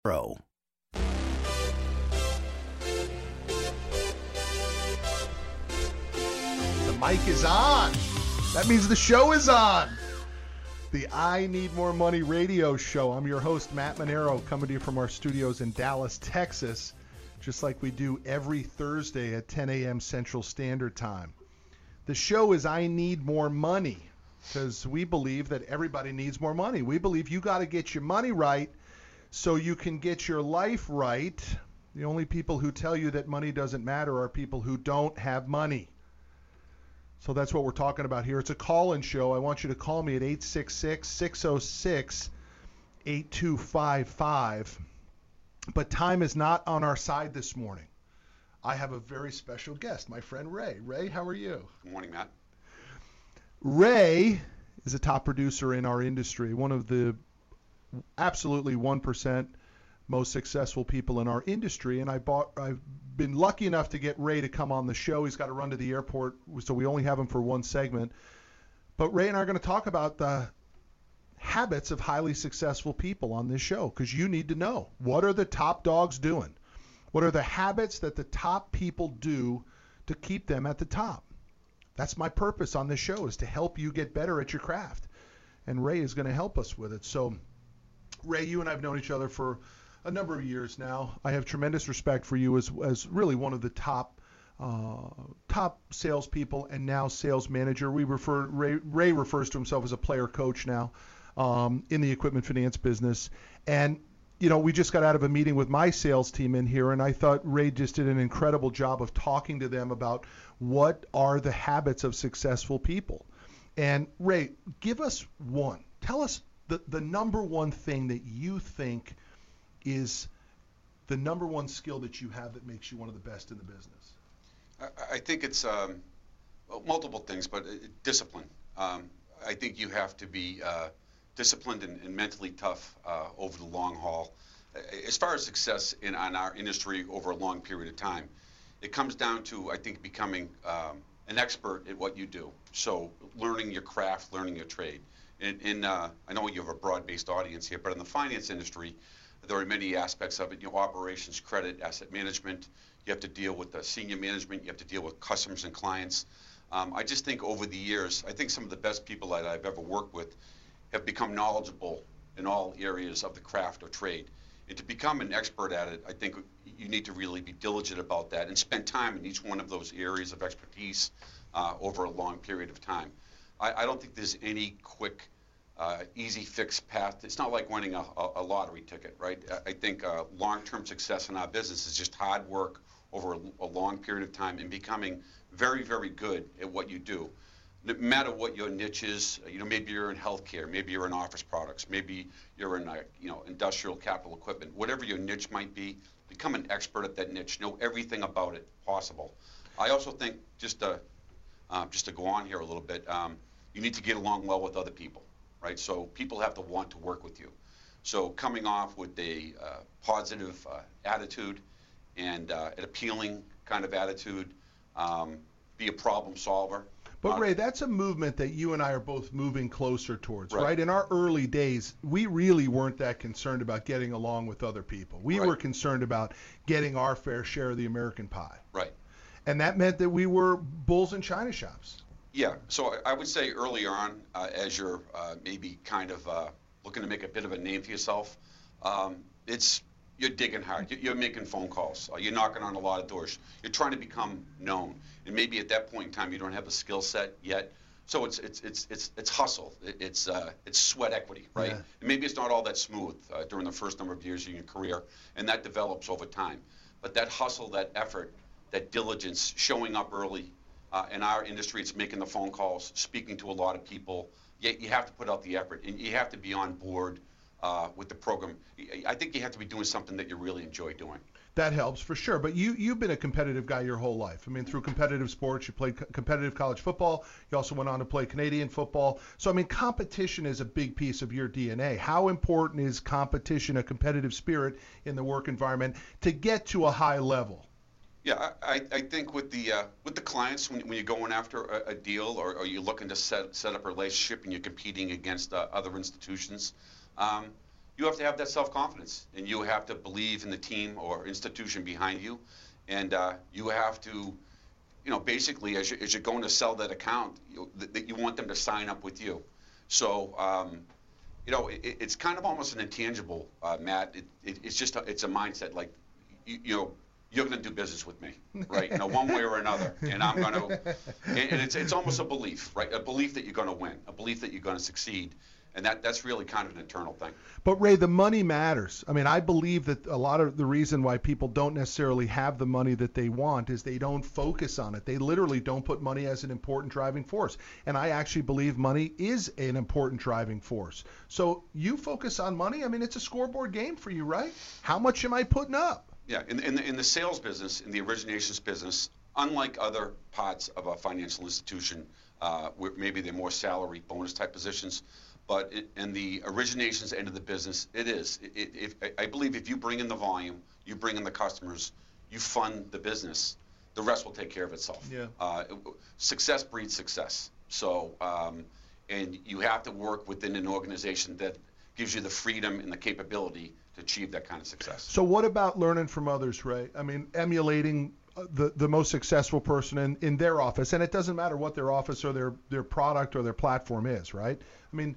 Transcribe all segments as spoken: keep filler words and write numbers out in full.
Pro. The mic is on. That means the show is on. The I Need More Money radio show. I'm your host, Matt Monero, coming to you from our studios in Dallas, Texas, just like we do every Thursday at ten a.m. Central Standard Time. The show is I Need More Money because we believe that everybody needs more money. We believe you got to get your money right so you can get your life right. The only people who tell you that money doesn't matter are people who don't have money. So that's what we're talking about here. It's a call-in show. I want you to call me at eight six six, six oh six, eight two five five. But time is not on our side this morning. I have a very special guest, my friend Ray. Ray, how are you? Good morning, Matt. Ray is a top producer in our industry, one of the absolutely one percent most successful people in our industry. And I bought, I've been lucky enough to get Ray to come on the show. He's got to run to the airport, so we only have him for one segment. But Ray and I are going to talk about the habits of highly successful people on this show, because you need to know, what are the top dogs doing? What are the habits that the top people do to keep them at the top? That's my purpose on this show, is to help you get better at your craft. And Ray is going to help us with it. So, Ray, you and I have known each other for a number of years now. I have tremendous respect for you as as really one of the top uh, top salespeople and now sales manager. We refer Ray, Ray refers to himself as a player coach now um, in the equipment finance business. And you know, we just got out of a meeting with my sales team in here, and I thought Ray just did an incredible job of talking to them about what are the habits of successful people. And Ray, give us one. Tell us the the number one thing that you think is the number one skill that you have that makes you one of the best in the business. I, I think it's um, well, multiple things, but uh, discipline. Um, I think you have to be uh, disciplined and, and mentally tough uh, over the long haul. As far as success in on our industry over a long period of time, it comes down to, I think, becoming um, an expert at what you do. So learning your craft, learning your trade. And, and uh, I know you have a broad-based audience here, but in the finance industry, there are many aspects of it. You know, operations, credit, asset management. You have to deal with the senior management. You have to deal with customers and clients. Um, I just think over the years, I think some of the best people that I've ever worked with have become knowledgeable in all areas of the craft or trade. And to become an expert at it, I think you need to really be diligent about that and spend time in each one of those areas of expertise uh, over a long period of time. I, I don't think there's any quick Uh, easy fix path. It's not like winning a, a, a lottery ticket, right? I, I think uh, long-term success in our business is just hard work over a, a long period of time and becoming very, very good at what you do. No matter what your niche is, you know, maybe you're in healthcare, maybe you're in office products, maybe you're in, uh, you know, industrial capital equipment. Whatever your niche might be, become an expert at that niche. Know everything about it possible. I also think, just to, uh, just to go on here a little bit, um, you need to get along well with other people. Right, so people have to want to work with you. So coming off with a uh, positive uh, attitude and uh, an appealing kind of attitude, um, be a problem solver. But uh, Ray, that's a movement that you and I are both moving closer towards, right? Right? In our early days, we really weren't that concerned about getting along with other people. We Right. were concerned about getting our fair share of the American pie. Right. And that meant that we were bulls in china shops. Yeah, so I, I would say early on, uh, as you're uh, maybe kind of uh, looking to make a bit of a name for yourself, um, it's you're digging hard. You're, you're making phone calls. Uh, you're knocking on a lot of doors. You're trying to become known. And maybe at that point in time, you don't have a skill set yet. So it's it's it's it's it's hustle. It, it's uh, it's sweat equity, right? Yeah. And maybe it's not all that smooth uh, during the first number of years of your career, and that develops over time. But that hustle, that effort, that diligence, showing up early. Uh, in our industry, it's making the phone calls, speaking to a lot of people. Yet you have to put out the effort, and you have to be on board uh, with the program. I think you have to be doing something that you really enjoy doing. That helps for sure. But you, you've been a competitive guy your whole life. I mean, through competitive sports, you played co- competitive college football. You also went on to play Canadian football. So, I mean, competition is a big piece of your D N A. How important is competition, a competitive spirit in the work environment to get to a high level? Yeah, I, I think with the uh, with the clients, when, when you're going after a, a deal or, or you're looking to set set up a relationship and you're competing against uh, other institutions, um, you have to have that self-confidence, and you have to believe in the team or institution behind you, and uh, you have to, you know, basically as, you, as you're going to sell that account, you, that you want them to sign up with you. So, um, you know, it, it's kind of almost an intangible, uh, Matt. It, it, it's just a, it's a mindset, like, you, you know, you're going to do business with me, right? You know, one way or another, and I'm going to, and, and it's it's almost a belief, right? A belief that you're going to win, a belief that you're going to succeed, and that that's really kind of an internal thing. But Ray, the money matters. I mean, I believe that a lot of the reason why people don't necessarily have the money that they want is they don't focus on it. They literally don't put money as an important driving force. And I actually believe money is an important driving force. So you focus on money. I mean, it's a scoreboard game for you, right? How much am I putting up? Yeah, in, in, the, in the sales business, in the originations business, unlike other parts of a financial institution, uh, where maybe they're more salary bonus type positions, but it, in the originations end of the business, it is. It, it, if, I believe if you bring in the volume, you bring in the customers, you fund the business, the rest will take care of itself. Yeah. Uh, success breeds success. So, um, and you have to work within an organization that gives you the freedom and the capability to achieve that kind of success. So what about learning from others, Ray? I mean, emulating the the most successful person in, in their office, and it doesn't matter what their office or their, their product or their platform is, right? I mean,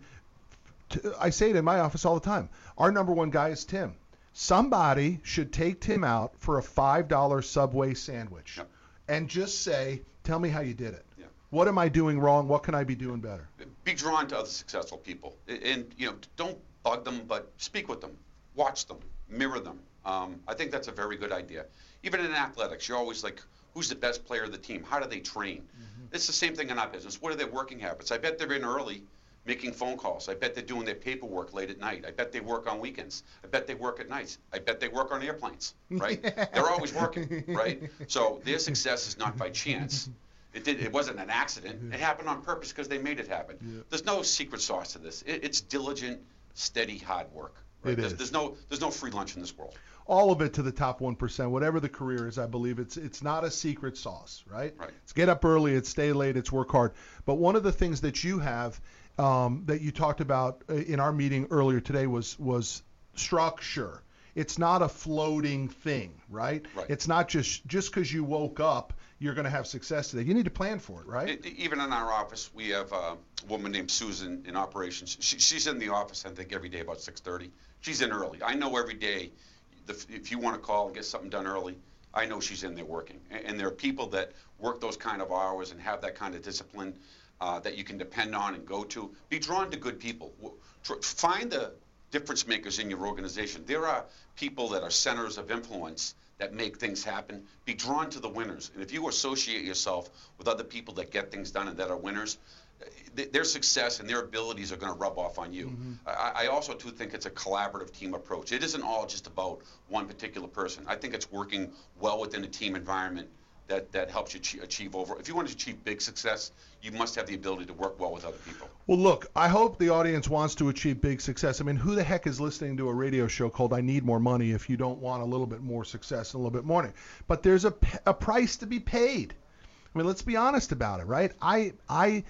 t- I say it in my office all the time. Our number one guy is Tim. Somebody should take Tim out for a five dollar Subway sandwich. Yep. And just say, tell me how you did it. Yeah. What am I doing wrong? What can I be doing better? Be drawn to other successful people, and you know, don't bug them, but speak with them, watch them, mirror them. Um, I think that's a very good idea. Even in athletics, you're always like, who's the best player of the team? How do they train? Mm-hmm. It's the same thing in our business. What are their working habits? I bet they're in early, making phone calls. I bet they're doing their paperwork late at night. I bet they work on weekends. I bet they work at nights. I bet they work on airplanes, right? They're always working, right? So their success is not by chance. It did. It wasn't an accident. It happened on purpose because they made it happen. Yeah. There's no secret sauce to this. It, it's diligent, steady, hard work. Right? It there's, is. There's no. There's no free lunch in this world. All of it to the top one percent, whatever the career is. I believe it's it's not a secret sauce, right? Right. It's get up early, it's stay late, it's work hard. But one of the things that you have um, that you talked about in our meeting earlier today was was structure. It's not a floating thing, right? Right. It's not just just because you woke up, you're going to have success today. You need to plan for it, right? It, even in our office, we have a woman named Susan in operations. She, she's in the office, I think, every day about six thirty. She's in early. I know every day, the, if you want to call and get something done early, I know she's in there working. And, and there are people that work those kind of hours and have that kind of discipline uh, that you can depend on and go to. Be drawn to good people. Find the difference makers in your organization. There are people that are centers of influence that make things happen. Be drawn to the winners. And if you associate yourself with other people that get things done and that are winners, th- their success and their abilities are going to rub off on you. Mm-hmm. I, I also, too, think it's a collaborative team approach. It isn't all just about one particular person. I think it's working well within a team environment that, that helps you ch- achieve over. If you want to achieve big success, you must have the ability to work well with other people. Well, look, I hope the audience wants to achieve big success. I mean, who the heck is listening to a radio show called I Need More Money if you don't want a little bit more success and a little bit more money? But there's a, a price to be paid. I mean, let's be honest about it, right? I I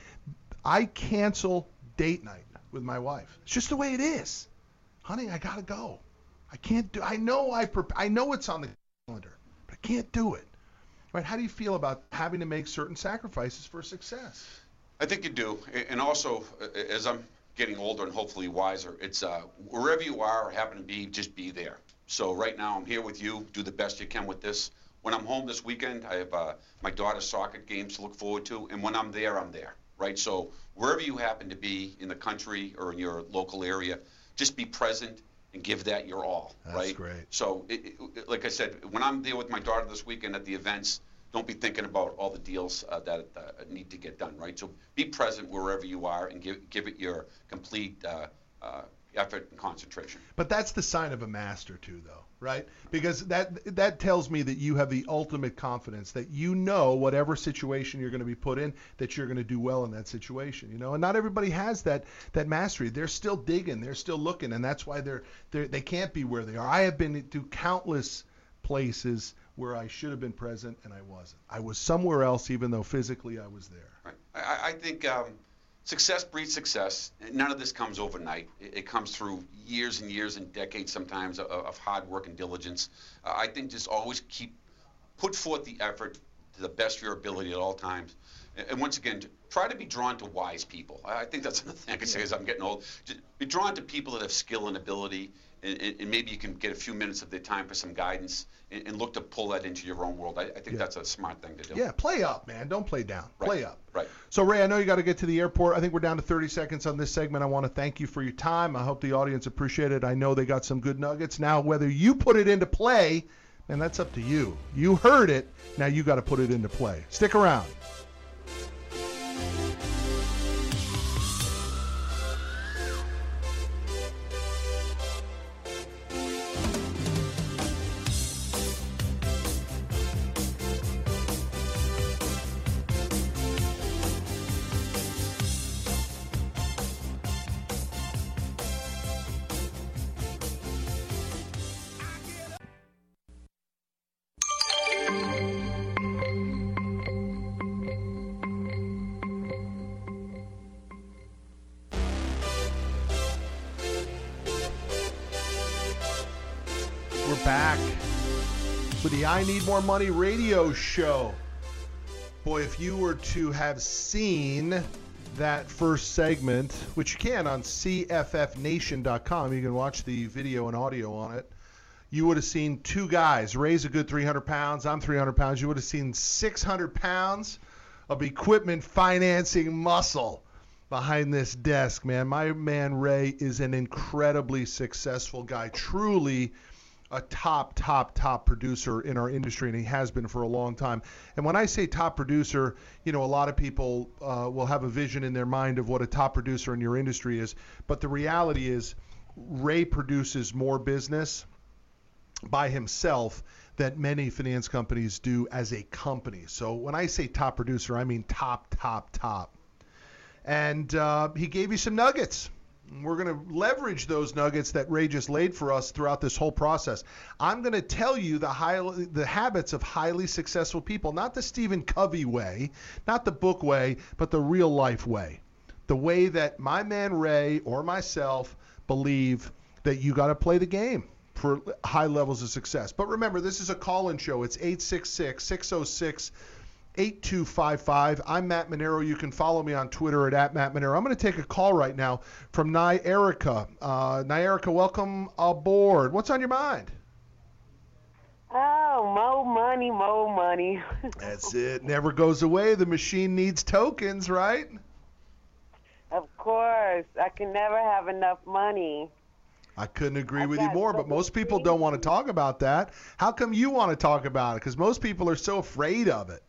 I cancel date night with my wife. It's just the way it is. Honey, I got to go. I can't do I know I pre- I know it's on the calendar, but I can't do it. Right? How do you feel about having to make certain sacrifices for success? I think you do. And also, as I'm getting older and hopefully wiser, it's uh, wherever you are or happen to be, just be there. So right now I'm here with you. Do the best you can with this. When I'm home this weekend, I have uh, my daughter's soccer games to look forward to. And when I'm there, I'm there. Right? So wherever you happen to be in the country or in your local area, just be present and give that your all. That's right? great. So it, it, like I said, when I'm there with my daughter this weekend at the events, don't be thinking about all the deals uh, that uh, need to get done, right? So be present wherever you are and give give it your complete uh, uh, effort and concentration. But that's the sign of a master too, though, right? Because that that tells me that you have the ultimate confidence that you know whatever situation you're going to be put in, that you're going to do well in that situation, you know. And not everybody has that that mastery. They're still digging, they're still looking, and that's why they're they they can't be where they are. I have been to countless places where I should have been present and I wasn't. I was somewhere else, even though physically I was there. Right. I, I think um, success breeds success. None of this comes overnight. It, it comes through years and years and decades sometimes of, of hard work and diligence. Uh, I think just always keep, put forth the effort to the best of your ability at all times. And, and once again, try to be drawn to wise people. I, I think that's another thing I can say as I'm getting old. Just be drawn to people that have skill and ability, and, and, and maybe you can get a few minutes of their time for some guidance, and, and look to pull that into your own world. I, I think yeah. that's a smart thing to do. Yeah, play up, man. Don't play down. Right. Play up. Right. So, Ray, I know you got to get to the airport. I think we're down to thirty seconds on this segment. I want to thank you for your time. I hope the audience appreciated it. I know they got some good nuggets. Now, whether you put it into play, man, that's up to you. You heard it. Now you got to put it into play. Stick around. Back with the I Need More Money radio show. Boy, if you were to have seen that first segment, which you can on C F F nation dot com, you can watch the video and audio on it, you would have seen two guys. Ray's a good three hundred pounds. I'm three hundred pounds. You would have seen six hundred pounds of equipment financing muscle behind this desk, man. My man Ray is an incredibly successful guy, truly a top, top, top producer in our industry, and he has been for a long time. And when I say top producer, you know, a lot of people uh, will have a vision in their mind of what a top producer in your industry is. But the reality is Ray produces more business by himself than many finance companies do as a company. So when I say top producer, I mean top, top, top. And uh, he gave you some nuggets. We're going to leverage those nuggets that Ray just laid for us throughout this whole process. I'm going to tell you the high, the habits of highly successful people, not the Stephen Covey way, not the book way, but the real life way. The way that my man Ray or myself believe that you got to play the game for high levels of success. But remember, this is a call-in show. It's eight six six, six oh six, eight two five five. I'm Matt Manero. You can follow me on Twitter at, at Matt Manero. I'm going to take a call right now from Nyerica. Uh, Nyerica, welcome aboard. What's on your mind? Oh, more money, more money. That's it. Never goes away. The machine needs tokens, right? Of course. I can never have enough money. I couldn't agree I with you more, but most people don't want to talk about that. How come you want to talk about it? Because most people are so afraid of it.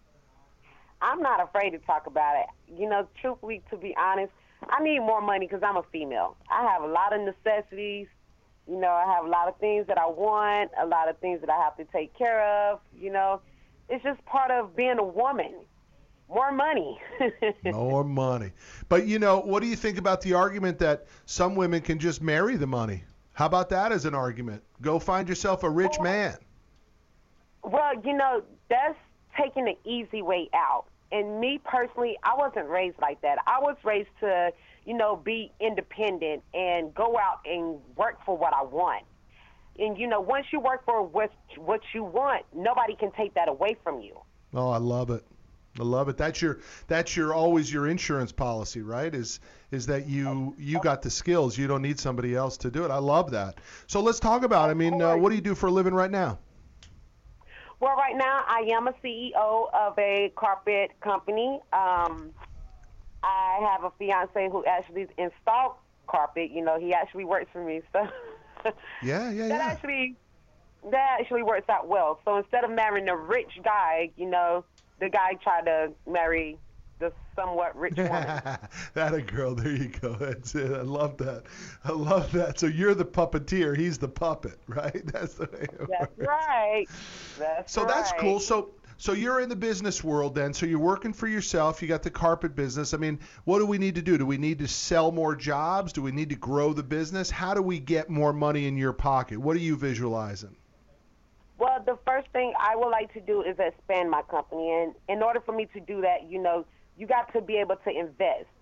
I'm not afraid to talk about it. You know, truthfully, to be honest, I need more money because I'm a female. I have a lot of necessities. You know, I have a lot of things that I want, a lot of things that I have to take care of. You know, it's just part of being a woman. More money. More money. But, you know, what do you think about the argument that some women can just marry the money? How about that as an argument? Go find yourself a rich well, man. Well, you know, that's taking the easy way out. And me personally, I wasn't raised like that. I was raised to, you know, be independent and go out and work for what I want. And, you know, once you work for what, what you want, nobody can take that away from you. Oh, I love it. I love it. That's your that's your always your insurance policy, right? Is is that you you got the skills. You don't need somebody else to do it. I love that. So let's talk about it. I mean, uh, what do you do for a living right now? Well, right now I am a C E O of a carpet company. Um, I have a fiance who actually installed carpet. You know, he actually works for me. So yeah, yeah, that yeah. actually that actually works out well. So instead of marrying a rich guy, you know, the guy tried to marry the somewhat rich woman. That a girl. There you go. That's it. I love that. I love that. So you're the puppeteer. He's the puppet, right? That's the way it That's works. right. That's so right. that's cool. So so you're in the business world then. So you're working for yourself. You got the carpet business. I mean, what do we need to do? Do we need to sell more jobs? Do we need to grow the business? How do we get more money in your pocket? What are you visualizing? Well, the first thing I would like to do is expand my company. And in order for me to do that, you know, you got to be able to invest.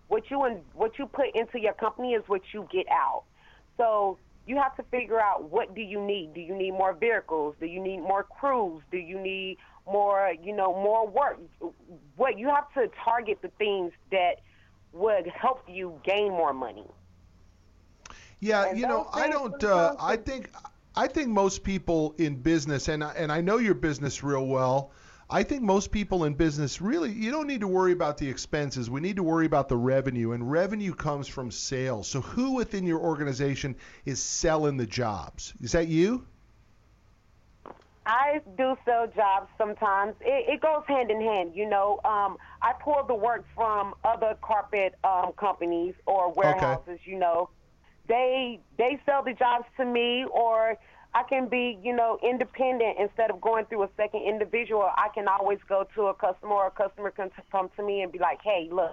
what you in, what you put into your company is what you get out. So you have to figure out, what do you need? Do you need more vehicles? Do you need more crews? Do you need more, you know, more work? What you have to target the things that would help you gain more money. Yeah, And you know, those I things don't. will Uh, come I to- think I think most people in business, and I- and I know your business real well. I think most people in business really, you don't need to worry about the expenses. We need to worry about the revenue, and revenue comes from sales. So who within your organization is selling the jobs? Is that you? I do sell jobs sometimes. It, it goes hand in hand, you know. Um, I pull the work from other carpet um, companies or warehouses, you know. They they sell the jobs to me, or I can be, you know, independent instead of going through a second individual. I can always go to a customer, or a customer can t- come to me and be like, hey, look,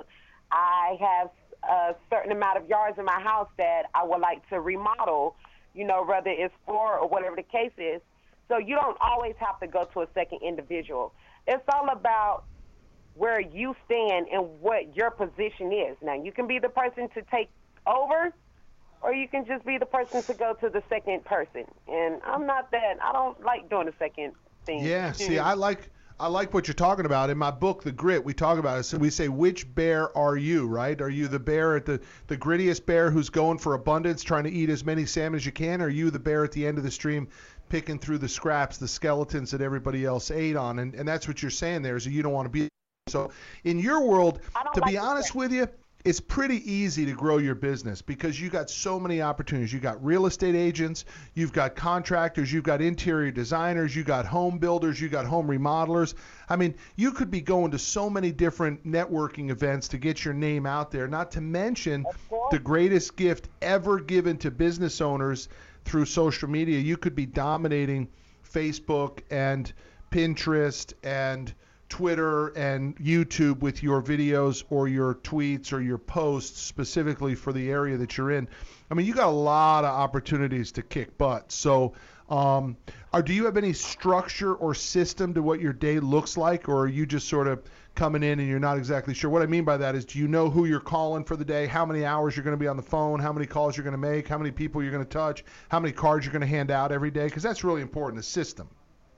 I have a certain amount of yards in my house that I would like to remodel, you know, whether it's floor or whatever the case is. So you don't always have to go to a second individual. It's all about where you stand and what your position is. Now, you can be the person to take over, or you can just be the person to go to the second person. And I'm not that. I don't like doing the second thing. Yeah. See, I like I like what you're talking about. In my book, The Grit, we talk about it. So we say, which bear are you, right? Are you the bear at the the grittiest bear who's going for abundance, trying to eat as many salmon as you can? Or are you the bear at the end of the stream, picking through the scraps, the skeletons that everybody else ate on? And and that's what you're saying there, is that you don't want to be. So in your world, I don't to like be the honest second. with you, it's pretty easy to grow your business because you got so many opportunities. You got real estate agents, you've got contractors, you've got interior designers, you got home builders, you got home remodelers. I mean, you could be going to so many different networking events to get your name out there, not to mention Of course. the greatest gift ever given to business owners through social media. You could be dominating Facebook and Pinterest and Twitter and YouTube with your videos or your tweets or your posts specifically for the area that you're in. I mean, you got a lot of opportunities to kick butt. So, um, are, do you have any structure or system to what your day looks like, or are you just sort of coming in and you're not exactly sure? What I mean by that is, do you know who you're calling for the day, how many hours you're going to be on the phone, how many calls you're going to make, how many people you're going to touch, how many cards you're going to hand out every day? Because that's really important, a system.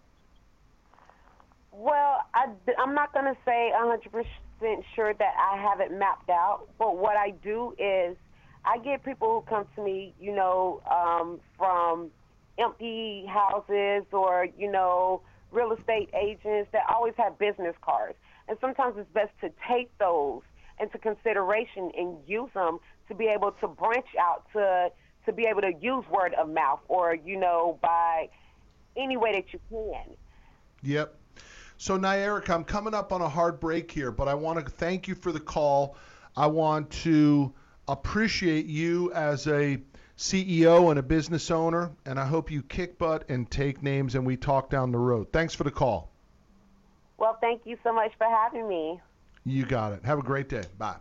Well, I, I'm not going to say one hundred percent sure that I have it mapped out, but what I do is I get people who come to me, you know, um, from empty houses or, you know, real estate agents that always have business cards. And sometimes it's best to take those into consideration and use them to be able to branch out, to to be able to use word of mouth or, you know, by any way that you can. Yep. So, Nyerica, I'm coming up on a hard break here, but I want to thank you for the call. I want to appreciate you as a C E O and a business owner, and I hope you kick butt and take names and we talk down the road. Thanks for the call. Well, thank you so much for having me. You got it. Have a great day. Bye.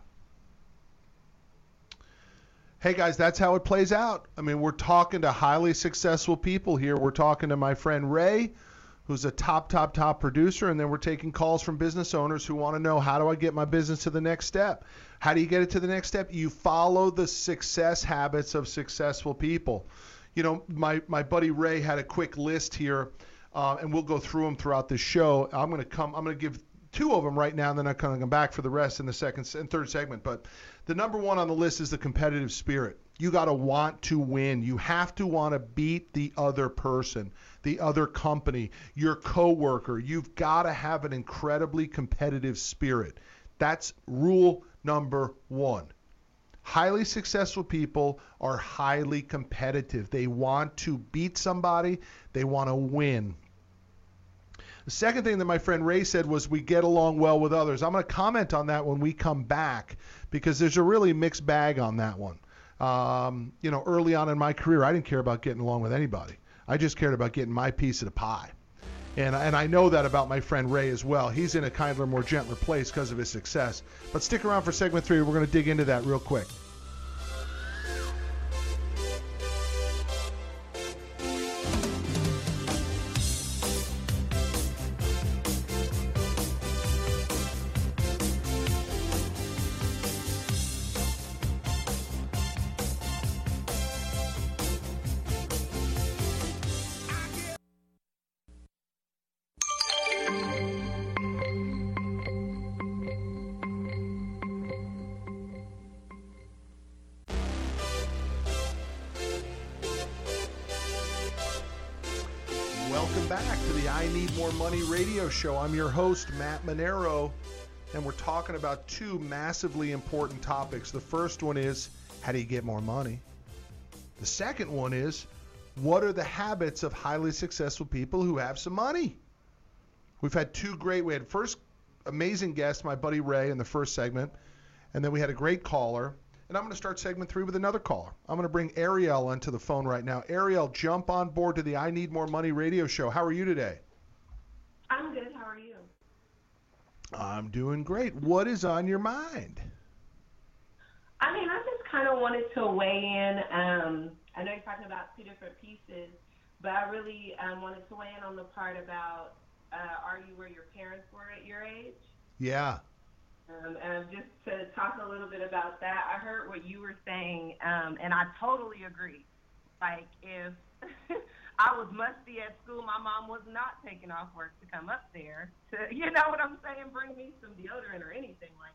Hey, guys, that's how it plays out. I mean, we're talking to highly successful people here. We're talking to my friend Ray, who's a top, top, top producer, and then we're taking calls from business owners who want to know, how do I get my business to the next step? How do you get it to the next step? You follow the success habits of successful people. You know, my, my buddy Ray had a quick list here, uh, and we'll go through them throughout the show. I'm going to come, I'm going to give two of them right now, and then I'm going to come back for the rest in the second and third segment. But the number one on the list is the competitive spirit. You got to want to win. You have to want to beat the other person, the other company, your coworker. You've got to have an incredibly competitive spirit. That's rule number one. Highly successful people are highly competitive. They want to beat somebody. They want to win. The second thing that my friend Ray said was we get along well with others. I'm going to comment on that when we come back because there's a really mixed bag on that one. Um, you know, early on in my career, I didn't care about getting along with anybody. I just cared about getting my piece of the pie. And, and I know that about my friend Ray as well. He's in a kinder, more gentler place because of his success. But stick around for segment three. We're going to dig into that real quick. Welcome back to the I Need More Money radio show. I'm your host, Matt Monero, and we're talking about two massively important topics. The first one is, how do you get more money? The second one is, what are the habits of highly successful people who have some money? We've had two great, we had first amazing guest, my buddy Ray, in the first segment, and then we had a great caller. And I'm going to start segment three with another caller. I'm going to bring Ariel onto the phone right now. Ariel, jump on board to the I Need More Money radio show. How are you today? I'm good. How are you? I'm doing great. What is on your mind? I mean, I just kind of wanted to weigh in. Um, I know you're talking about two different pieces, but I really um, wanted to weigh in on the part about uh, are you where your parents were at your age? Yeah. Um, and just to talk a little bit about that, I heard what you were saying, um, and I totally agree. Like, if I was musty at school, my mom was not taking off work to come up there to, you know what I'm saying, bring me some deodorant or anything like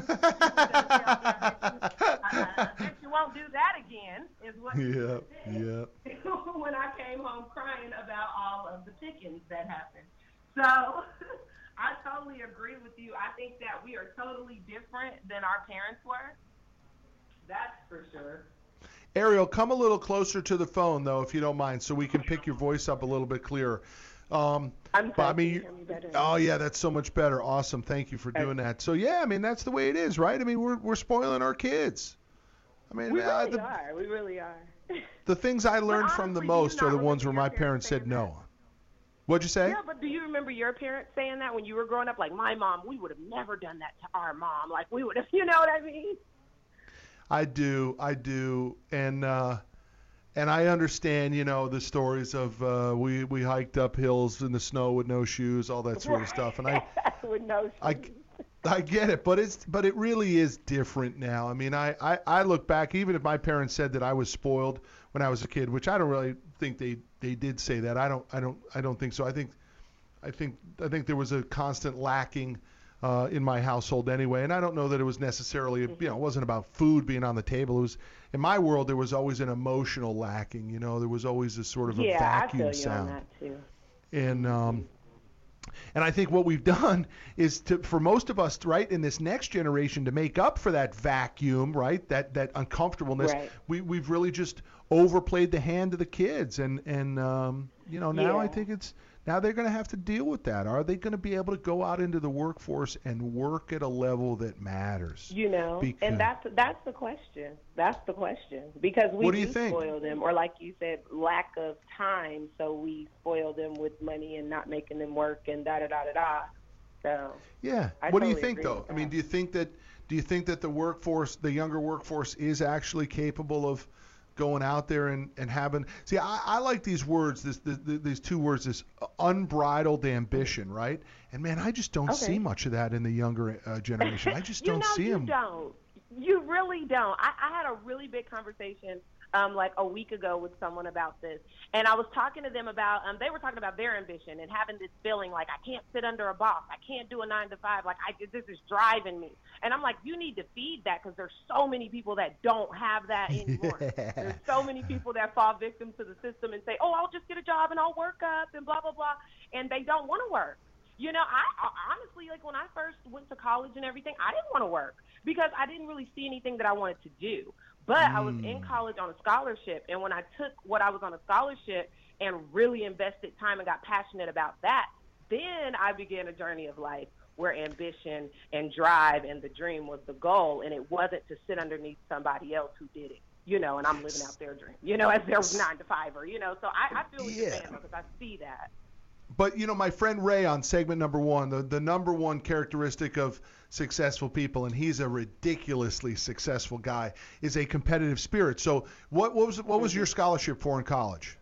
that. I bet you won't do that again, is what yeah, you said. Yeah. When I came home crying about all of the pickings that happened. So I totally agree with you. I think that we are totally different than our parents were. That's for sure. Ariel, come a little closer to the phone, though, if you don't mind, so we can pick your voice up a little bit clearer. Um, I'm sorry, I mean, can you hear me better? Oh, yeah, that's so much better. Awesome. Thank you for doing that. So, yeah, I mean, that's the way it is, right? I mean, we're we're spoiling our kids. I mean, we uh, really the, are. We really are. the things I learned But from the honestly, most do you are the not ones where remember my your parents parents said saying no. What'd you say? Yeah, but do you remember your parents saying that when you were growing up? Like, my mom, we would have never done that to our mom. Like, we would have, you know what I mean? I do, I do, and uh, and I understand, you know, the stories of uh, we we hiked up hills in the snow with no shoes, all that sort of stuff, and I with no shoes. I, I get it, but it's but it really is different now. I mean, I, I, I look back, even if my parents said that I was spoiled when I was a kid, which I don't really think they, they did say that. I don't I don't I don't think so. I think I think I think there was a constant lacking uh, in my household anyway, and I don't know that it was necessarily, you know, it wasn't about food being on the table. It was, in my world, there was always an emotional lacking. You know, there was always a sort of a yeah, vacuum I feel you sound. on that too. And um, and I think what we've done is to, for most of us, right, in this next generation, to make up for that vacuum, right, that that uncomfortableness, Right. we we've really just overplayed the hand of the kids, and and um, you know, now I Yeah. think it's now they're going to have to deal with that. Are they going to be able to go out into the workforce and work at a level that matters? You know, Because- and that's that's the question. That's the question because we What do you do think? spoil them, or like you said, lack of time. So we spoil them with money and not making them work and da da da da da. So Yeah. I What do you totally think, agree though? with I mean, that. do you think that do you think that the workforce, the younger workforce, is actually capable of going out there and, and having? See, I, I like these words, this, this these two words, this unbridled ambition, right? And man, I just don't Okay. see much of that in the younger uh, generation. I just you don't know, see you them. don't. You really don't. I, I had a really big conversation um, like a week ago with someone about this, and I was talking to them about. Um, they were talking about their ambition and having this feeling like I can't sit under a boss, I can't do a nine to five, like I this is driving me. And I'm like, you need to feed that because there's so many people that don't have that anymore. Yeah. There's so many people that fall victim to the system and say, oh, I'll just get a job and I'll work up and blah blah blah, and they don't want to work. You know, I, I honestly, like when I first went to college and everything, I didn't want to work because I didn't really see anything that I wanted to do. But I was in college on a scholarship, and when I took what I was on a scholarship and really invested time and got passionate about that, then I began a journey of life where ambition and drive and the dream was the goal, and it wasn't to sit underneath somebody else who did it. You know, and I'm living out their dream, you know, as their nine to fiver, you know. So I, I feel what you're Yeah. saying because I see that. But, you know, my friend Ray on segment number one, the, the number one characteristic of successful people, and he's a ridiculously successful guy, is a competitive spirit. So what, what was what was your scholarship for in college?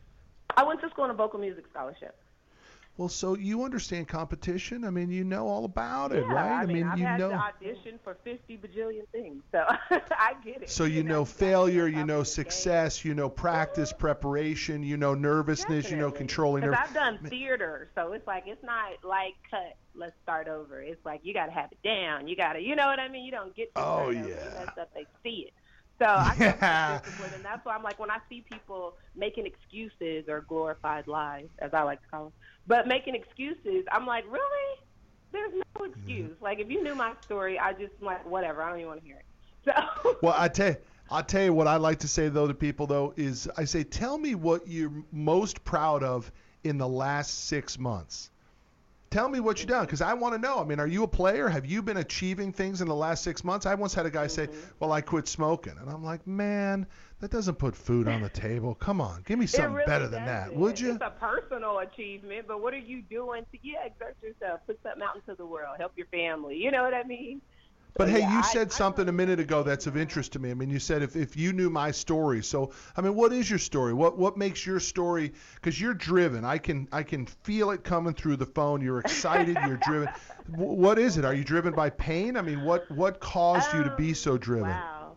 I went to school on a vocal music scholarship. Well, so you understand competition. I mean, you know all about it, Yeah, right? I mean, I've you had know. to audition for fifty bajillion things, so I get it. So you know gotta failure, be on you top know of the game. success, you know practice, preparation, you know nervousness, you know Definitely. controlling. 'Cause nerve- I've done theater, so it's like it's not like cut. Let's start over. It's like you got to have it down. You got to, you know what I mean? You don't get. To Oh, start over. yeah. You mess up, they see it. So I Yeah. can't be disciplined, and that's why I'm like, when I see people making excuses or glorified lies, as I like to call them, but making excuses, I'm like, really? There's no excuse. Yeah. Like, if you knew my story, I just like, whatever. I don't even want to hear it. So. Well, I tell you, I'll tell you what I like to say though to people though is I say, tell me what you're most proud of in the last six months. Tell me what you've done, because I want to know. I mean, are you a player? Have you been achieving things in the last six months? I once had a guy say, well, I quit smoking. And I'm like, man, that doesn't put food on the table. Come on, give me something really better than that, doesn't. would you? It's a personal achievement, but what are you doing to, yeah, exert yourself, put something out into the world, help your family. You know what I mean? But So, hey, yeah, you I- said I something a don't- minute ago that's of interest to me. I mean, you said if, if you knew my story. So, I mean, what is your story? What what makes your story? Because you're driven. I can I can feel it coming through the phone. You're excited. You're driven. W- What is it? Are you driven by pain? I mean, what what caused you to be so Um, driven? Wow.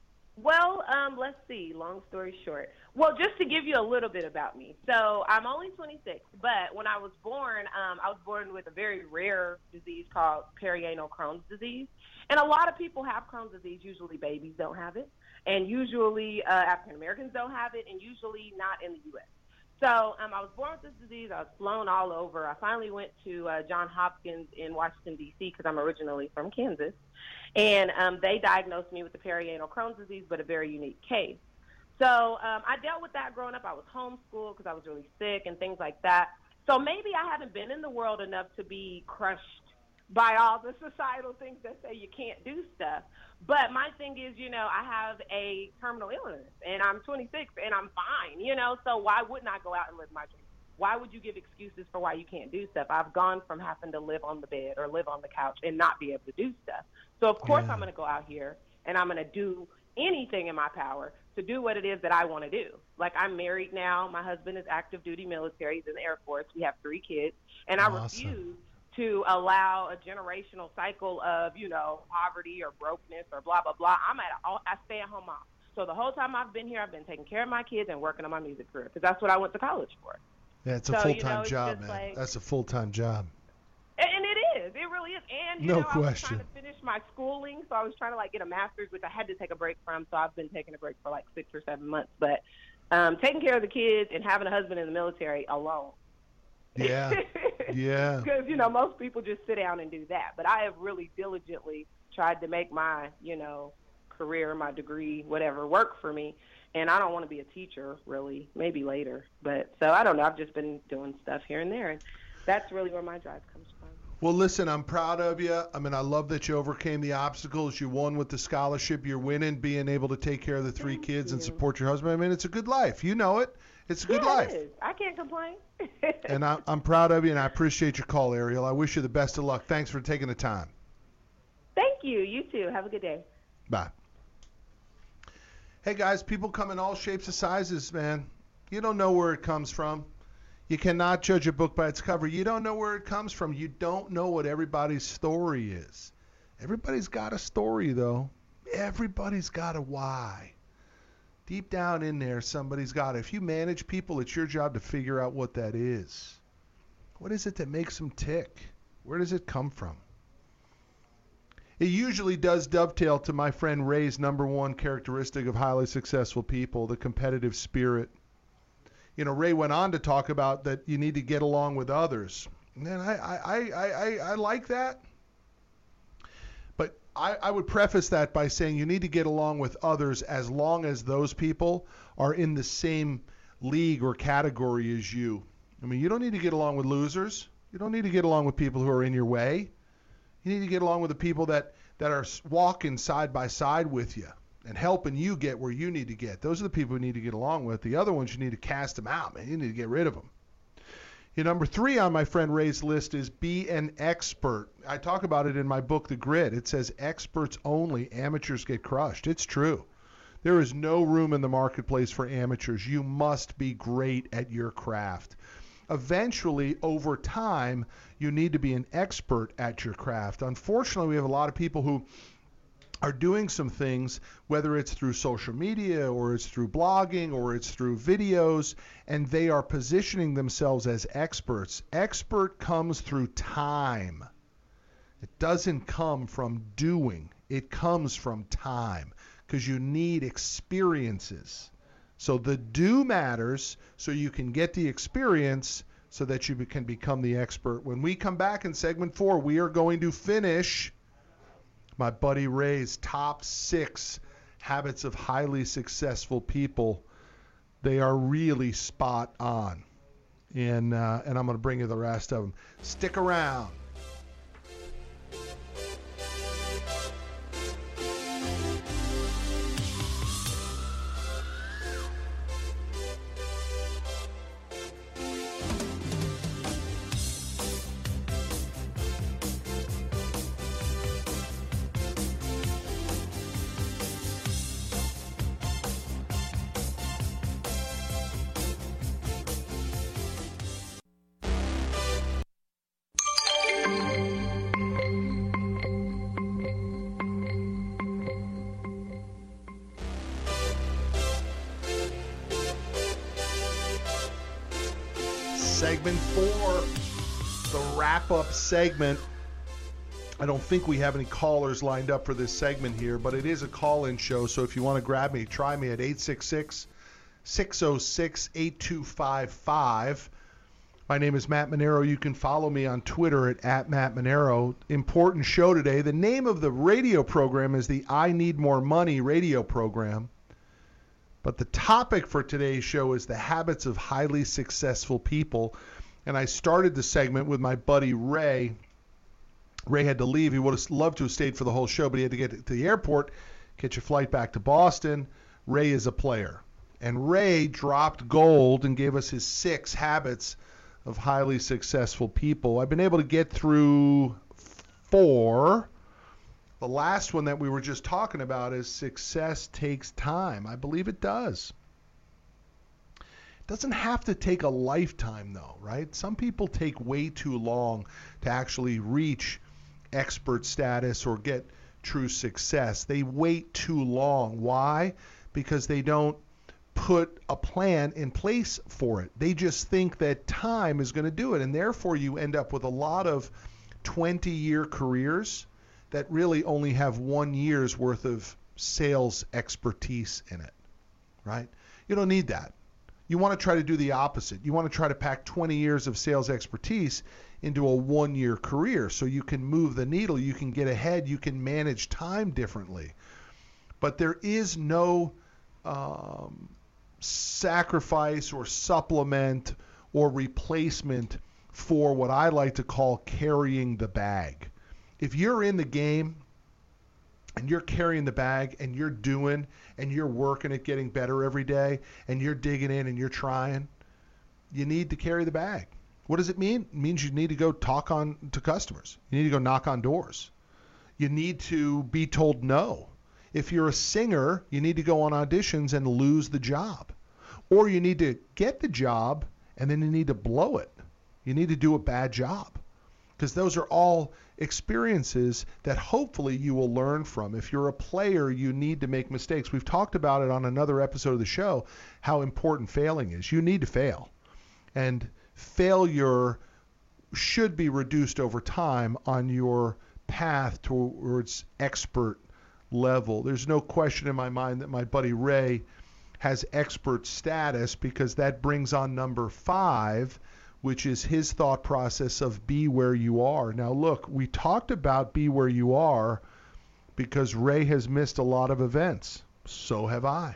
Well, um, let's see. Long story short. Well, just to give you a little bit about me. So I'm only twenty-six, but when I was born, um, I was born with a very rare disease called perianal Crohn's disease. And a lot of people have Crohn's disease. Usually babies don't have it. And usually uh, African Americans don't have it, and usually not in the U S So um, I was born with this disease. I was flown all over. I finally went to uh, Johns Hopkins in Washington, D C, because I'm originally from Kansas. And um, they diagnosed me with the perianal Crohn's disease, but a very unique case. So um, I dealt with that growing up. I was homeschooled because I was really sick and things like that. So maybe I haven't been in the world enough to be crushed by all the societal things that say you can't do stuff. But my thing is, you know, I have a terminal illness, and I'm twenty-six, and I'm fine, you know, so why wouldn't I go out and live my dream? Why would you give excuses for why you can't do stuff? I've gone from having to live on the bed or live on the couch and not be able to do stuff. So, of course, Yeah. I'm going to go out here, and I'm going to do anything in my power to do what it is that I want to do. Like, I'm married now. My husband is active duty military. He's in the Air Force. We have three kids, and I Awesome. refuse to allow a generational cycle of, you know, poverty or brokenness or blah, blah, blah. I'm at a, I stay at home mom. So the whole time I've been here, I've been taking care of my kids and working on my music career, because that's what I went to college for. Yeah, it's a So, you full-time know, it's job, just man. like- That's a full-time job. And, and it is. It really is. And, you No know, I was question. trying to finish my schooling, so I was trying to, like, get a master's, which I had to take a break from, so I've been taking a break for, like, six or seven months. But um, taking care of the kids and having a husband in the military alone. Yeah, yeah. Because, you know, most people just sit down and do that. But I have really diligently tried to make my, you know, career, my degree, whatever, work for me. And I don't want to be a teacher, really, maybe later. But so I don't know. I've just been doing stuff here and there. And that's really where my drive comes from. Well, listen, I'm proud of you. I mean, I love that you overcame the obstacles. You won with the scholarship. You're winning, being able to take care of the three Thank kids and you. support your husband. I mean, it's a good life. You know it. It's a good yeah, life. It is. I can't complain. And I, I'm proud of you, and I appreciate your call, Ariel. I wish you the best of luck. Thanks for taking the time. Thank you. You too. Have a good day. Bye. Hey, guys, people come in all shapes and sizes, man. You don't know where it comes from. You cannot judge a book by its cover. You don't know where it comes from. You don't know what everybody's story is. Everybody's got a story, though. Everybody's got a why. Deep down in there, somebody's got it. If you manage people, it's your job to figure out what that is. What is it that makes them tick? Where does it come from? It usually does dovetail to my friend Ray's number one characteristic of highly successful people, the competitive spirit. You know, Ray went on to talk about that you need to get along with others. And I, I, I, I, I like that. But I, I would preface that by saying you need to get along with others as long as those people are in the same league or category as you. I mean, you don't need to get along with losers. You don't need to get along with people who are in your way. You need to get along with the people that, that are walking side by side with you and helping you get where you need to get. Those are the people you need to get along with. The other ones, you need to cast them out, man. You need to get rid of them. You know, number three on my friend Ray's list is be an expert. I talk about it in my book, The Grid. It says experts only, amateurs get crushed. It's true. There is no room in the marketplace for amateurs. You must be great at your craft. Eventually, over time, you need to be an expert at your craft. Unfortunately, we have a lot of people who are doing some things, whether it's through social media or it's through blogging or it's through videos, and they are positioning themselves as experts. Expert comes through time. It doesn't come from doing. It comes from time. because you need experiences. So the do matters so you can get the experience so that you can become the expert. When we come back in segment four, we are going to finish my buddy Ray's top six habits of highly successful people. They are really spot on. And, uh, and I'm going to bring you the rest of them. Stick around. Segment four, the wrap-up segment. I don't think we have any callers lined up for this segment here, but it is a call-in show, so if you want to grab me, try me at eight six six, six oh six, eight two five five. My name is Matt Manero. You can follow me on Twitter at, at Matt Manero. Important show today. The name of the radio program is the I Need More Money radio program. But the topic for today's show is the habits of highly successful people. And I started the segment with my buddy Ray. Ray had to leave. He would have loved to have stayed for the whole show, but he had to get to the airport, catch a flight back to Boston. Ray is a player. And Ray dropped gold and gave us his six habits of highly successful people. I've been able to get through four. The last one that we were just talking about is success takes time. I believe it does. It doesn't have to take a lifetime, though, right? Some people take way too long to actually reach expert status or get true success. They wait too long. Why? Because they don't put a plan in place for it. They just think that time is going to do it, and therefore you end up with a lot of twenty-year careers that really only have one year's worth of sales expertise in it, right? You don't need that. You want to try to do the opposite. You want to try to pack twenty years of sales expertise into a one-year career so you can move the needle, you can get ahead, you can manage time differently. But there is no um, sacrifice or supplement or replacement for what I like to call carrying the bag. If you're in the game and you're carrying the bag and you're doing and you're working at getting better every day and you're digging in and you're trying, you need to carry the bag. What does it mean? It means you need to go talk on to customers. You need to go knock on doors. You need to be told no. If you're a singer, you need to go on auditions and lose the job. Or you need to get the job and then you need to blow it. You need to do a bad job. Because those are all experiences that hopefully you will learn from. If you're a player, you need to make mistakes. We've talked about it on another episode of the show, how important failing is. You need to fail. And failure should be reduced over time on your path towards expert level. There's no question in my mind that my buddy Ray has expert status, because that brings on number five, which is his thought process of be where you are. Now, look, we talked about be where you are because Ray has missed a lot of events. So have I.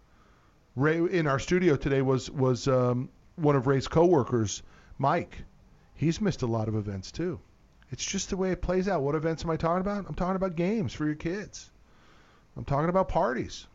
Ray in our studio today was was um, one of Ray's coworkers, Mike. He's missed a lot of events too. It's just the way it plays out. What events am I talking about? I'm talking about games for your kids. I'm talking about parties.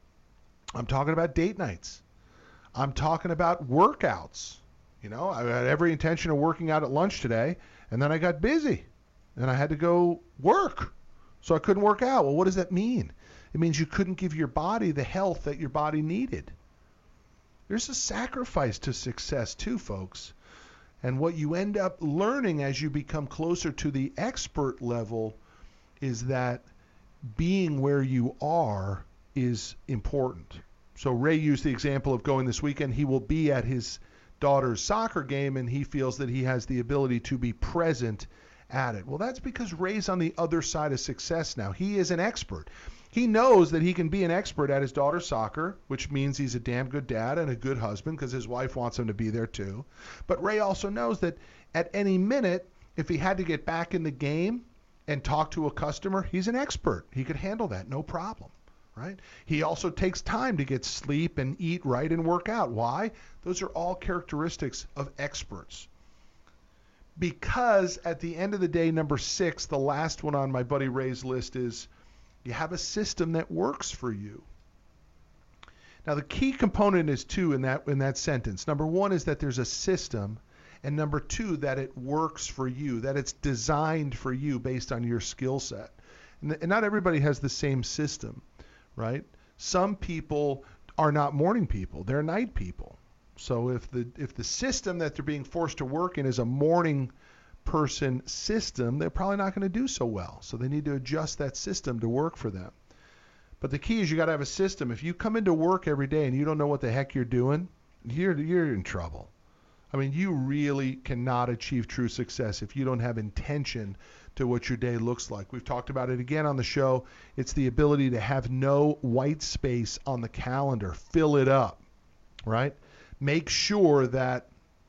I'm talking about date nights. I'm talking about workouts. You know, I had every intention of working out at lunch today, and then I got busy, and I had to go work, so I couldn't work out. Well, what does that mean? It means you couldn't give your body the health that your body needed. There's a sacrifice to success too, folks. And what you end up learning as you become closer to the expert level is that being where you are is important. So Ray used the example of going this weekend. He will be at his daughter's soccer game, and he feels that he has the ability to be present at it. Well, that's because Ray's on the other side of success now. He is an expert. He knows that he can be an expert at his daughter's soccer, which means he's a damn good dad and a good husband because his wife wants him to be there too. But Ray also knows that at any minute, if he had to get back in the game and talk to a customer, he's an expert. He could handle that, no problem, right? He also takes time to get sleep and eat right and work out. Why? Those are all characteristics of experts. Because at the end of the day, number six, the last one on my buddy Ray's list is you have a system that works for you. Now, the key component is two in that in that sentence. Number one is that there's a system, and number two, that it works for you, that it's designed for you based on your skill set. And, and not everybody has the same system, right? Some people are not morning people. They're night people. So if the if the system that they're being forced to work in is a morning person system, they're probably not going to do so well. So they need to adjust that system to work for them. But the key is you got to have a system. If you come into work every day and you don't know what the heck you're doing, you're you're in trouble. I mean, you really cannot achieve true success if you don't have intention to what your day looks like. We've talked about it again on the show. It's the ability to have no white space on the calendar. Fill it up, right? Make sure that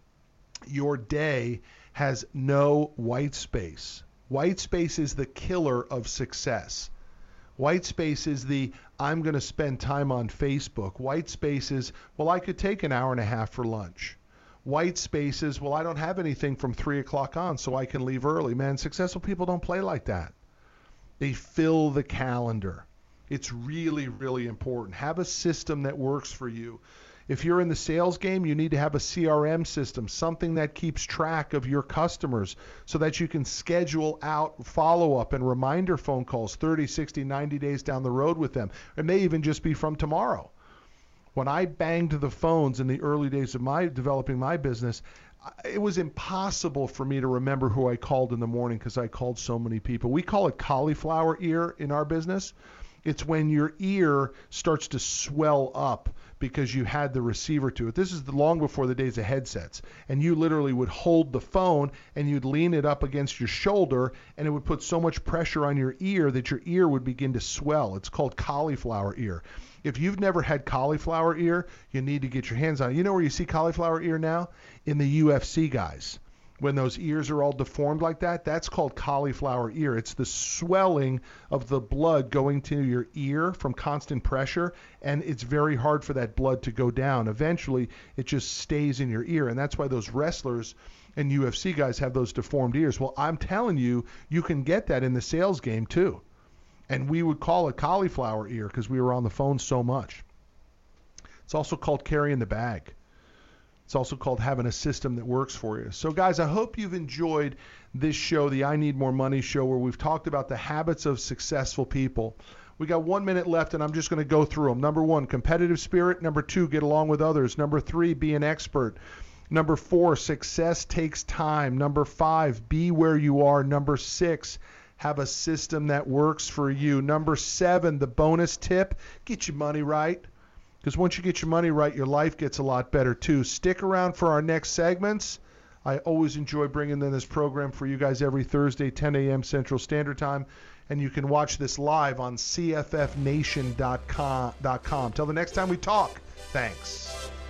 your day has no white space. White space is the killer of success. White space is the, I'm going to spend time on Facebook. White space is, well, I could take an hour and a half for lunch. White space is, well, I don't have anything from three o'clock on, so I can leave early. Man, successful people don't play like that. They fill the calendar. It's really, really important. Have a system that works for you. If you're in the sales game, you need to have a C R M system, something that keeps track of your customers so that you can schedule out follow-up and reminder phone calls thirty, sixty, ninety days down the road with them. It may even just be from tomorrow. When I banged the phones in the early days of my developing my business, it was impossible for me to remember who I called in the morning because I called so many people. We call it cauliflower ear in our business. It's when your ear starts to swell up because you had the receiver to it. This is the, long before the days of headsets. And you literally would hold the phone and you'd lean it up against your shoulder and it would put so much pressure on your ear that your ear would begin to swell. It's called cauliflower ear. If you've never had cauliflower ear, you need to get your hands on it. You know where you see cauliflower ear now? In the U F C guys. When those ears are all deformed like that, that's called cauliflower ear. It's the swelling of the blood going to your ear from constant pressure, and it's very hard for that blood to go down. Eventually, it just stays in your ear, and that's why those wrestlers and U F C guys have those deformed ears. Well, I'm telling you, you can get that in the sales game too. And we would call it cauliflower ear because we were on the phone so much. It's also called carrying the bag. It's also called having a system that works for you. So, guys, I hope you've enjoyed this show, the I Need More Money show, where we've talked about the habits of successful people. We got one minute left, and I'm just going to go through them. Number one, competitive spirit. Number two, get along with others. Number three, be an expert. Number four, success takes time. Number five, be where you are. Number six, have a system that works for you. Number seven, the bonus tip, get your money right. Because once you get your money right, your life gets a lot better too. Stick around for our next segments. I always enjoy bringing in this program for you guys every Thursday, ten a.m. Central Standard Time. And you can watch this live on C F F nation dot com. Till the next time we talk, thanks.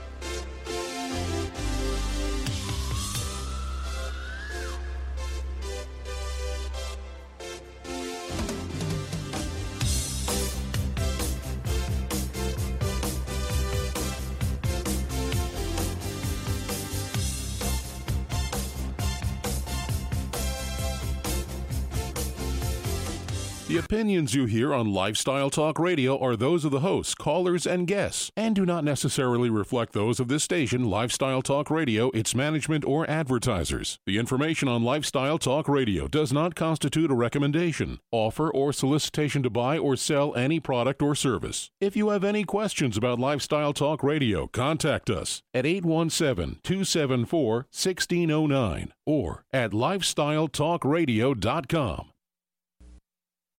The opinions you hear on Lifestyle Talk Radio are those of the hosts, callers, and guests, and do not necessarily reflect those of this station, Lifestyle Talk Radio, its management, or advertisers. The information on Lifestyle Talk Radio does not constitute a recommendation, offer, or solicitation to buy or sell any product or service. If you have any questions about Lifestyle Talk Radio, contact us at eight one seven, two seven four, one six zero nine or at lifestyle talk radio dot com.